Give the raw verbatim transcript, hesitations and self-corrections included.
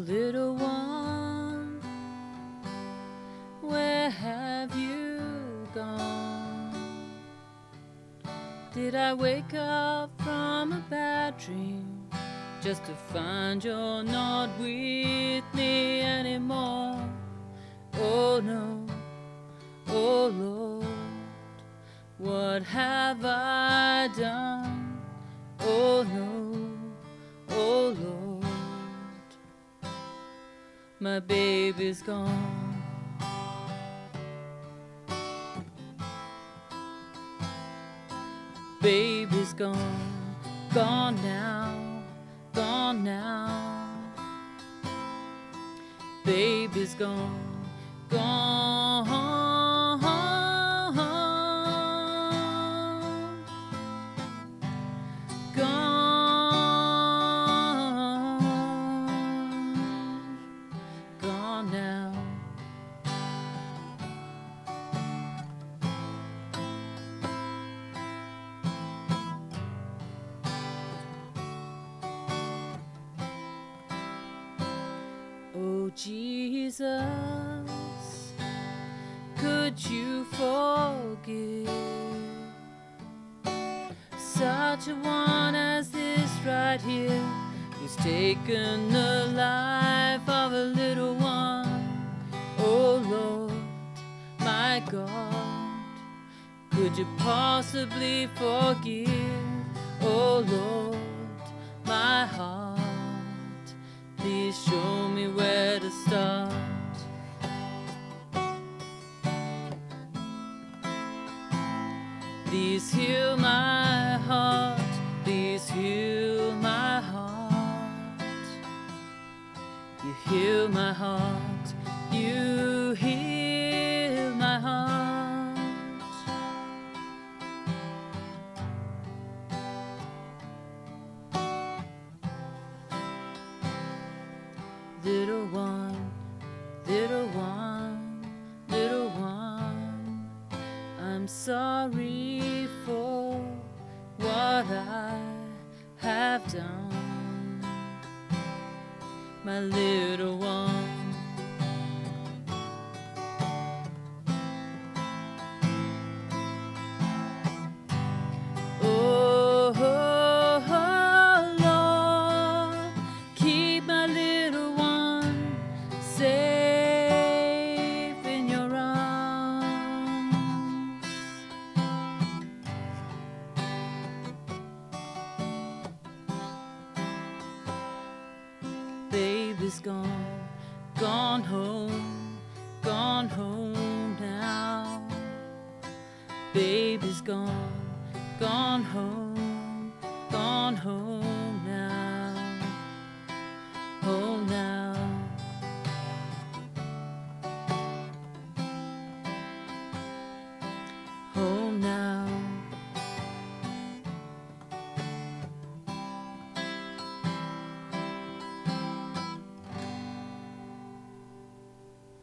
little one, where have you gone? Did I wake up from a bad dream just to find you're not with me anymore? Oh no, oh Lord, what have I done? Oh no, oh Lord, my baby's gone. Baby's gone, gone now, gone now. Baby's gone, gone. Gone, gone now. Oh Jesus, could you forgive such a one as this right here, who's taken the life of a little one? Oh Lord, my God, could you possibly forgive? Oh Lord, my heart, please show me where to start. Please heal my heart, please heal my heart. You heal my heart, you heal my heart. Little one, little one, little one, I'm sorry for what I have done, my little one. Oh, oh, oh, Lord, keep my little one safe in your arms. Baby's gone, gone home, gone home now. Baby's gone, gone home, gone home.